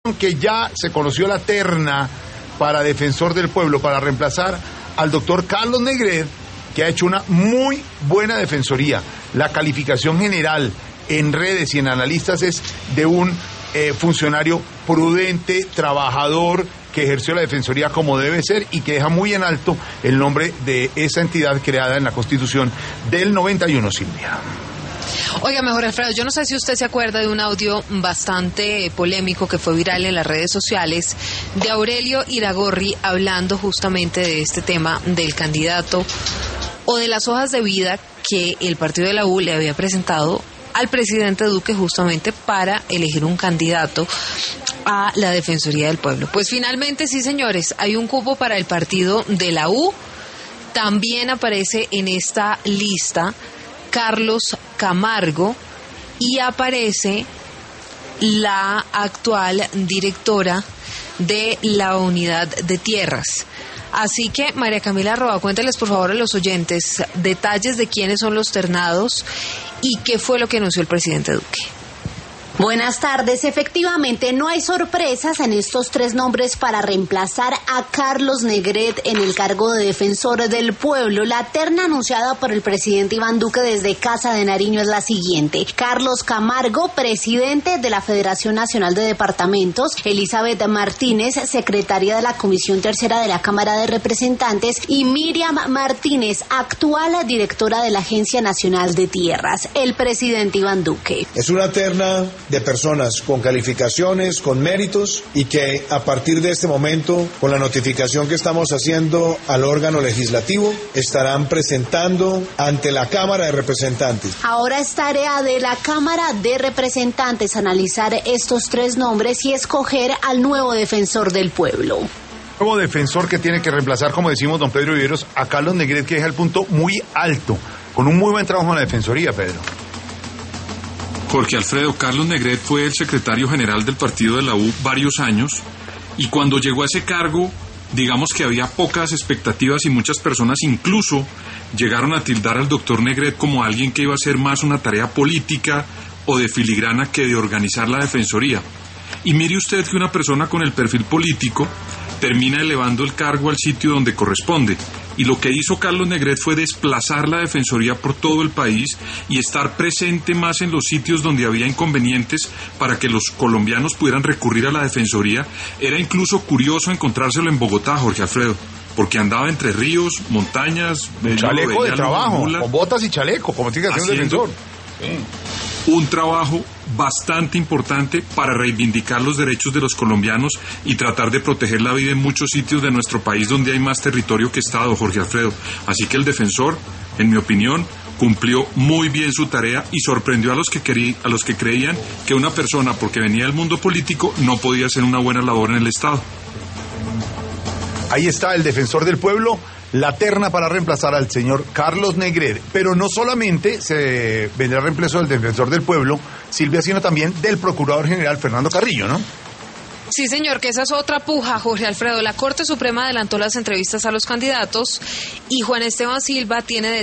que ya se conoció la terna para defensor del pueblo, para reemplazar al doctor Carlos Negret, que ha hecho una muy buena defensoría. La calificación general en redes y en analistas es de un funcionario prudente, trabajador, que ejerció la defensoría como debe ser y que deja muy en alto el nombre de esa entidad creada en la Constitución del 91, Silvia. Oiga, mejor Alfredo, yo no sé si usted se acuerda de un audio bastante polémico que fue viral en las redes sociales de Aurelio Iragorri hablando justamente de este tema del candidato o de las hojas de vida que el partido de la U le había presentado al presidente Duque justamente para elegir un candidato a la Defensoría del Pueblo. Pues finalmente, sí, señores, hay un cupo para el partido de la U. También aparece en esta lista Carlos Camargo y aparece la actual directora de la Unidad de Tierras. Así que, María Camila Roa, cuénteles por favor a los oyentes detalles de quiénes son los ternados y qué fue lo que anunció el presidente Duque. Buenas tardes. Efectivamente, no hay sorpresas en estos tres nombres para reemplazar a Carlos Negret en el cargo de defensor del pueblo. La terna anunciada por el presidente Iván Duque desde Casa de Nariño es la siguiente: Carlos Camargo, presidente de la Federación Nacional de Departamentos; Elizabeth Martínez, secretaria de la Comisión Tercera de la Cámara de Representantes; y Miriam Martínez, actual directora de la Agencia Nacional de Tierras. El presidente Iván Duque: es una terna de personas con calificaciones, con méritos, y que a partir de este momento, con la notificación que estamos haciendo al órgano legislativo, estarán presentando ante la Cámara de Representantes. Ahora es tarea de la Cámara de Representantes analizar estos tres nombres y escoger al nuevo defensor del pueblo. Nuevo defensor que tiene que reemplazar, como decimos, don Pedro Viveros, a Carlos Negret, que deja el punto muy alto, con un muy buen trabajo en la defensoría, Pedro. Jorge Alfredo, Carlos Negret fue el secretario general del partido de la U varios años, y cuando llegó a ese cargo, digamos que había pocas expectativas y muchas personas incluso llegaron a tildar al doctor Negret como alguien que iba a hacer más una tarea política o de filigrana que de organizar la defensoría. Y mire usted que una persona con el perfil político termina elevando el cargo al sitio donde corresponde. Y lo que hizo Carlos Negret fue desplazar la defensoría por todo el país y estar presente más en los sitios donde había inconvenientes para que los colombianos pudieran recurrir a la defensoría. Era incluso curioso encontrárselo en Bogotá, Jorge Alfredo, porque andaba entre ríos, montañas, chaleco de trabajo, con botas y chaleco, como tiene que hacer un defensor. Sí. Un trabajo bastante importante para reivindicar los derechos de los colombianos y tratar de proteger la vida en muchos sitios de nuestro país donde hay más territorio que Estado, Jorge Alfredo. Así que el defensor, en mi opinión, cumplió muy bien su tarea y sorprendió a los que creían que una persona, porque venía del mundo político, no podía hacer una buena labor en el Estado. Ahí está el defensor del pueblo, la terna para reemplazar al señor Carlos Negret. Pero no solamente se vendrá reemplazo del defensor del pueblo, Silvia, sino también del procurador general Fernando Carrillo, ¿no? Sí, señor, que esa es otra puja, Jorge Alfredo. La Corte Suprema adelantó las entrevistas a los candidatos y Juan Esteban Silva tiene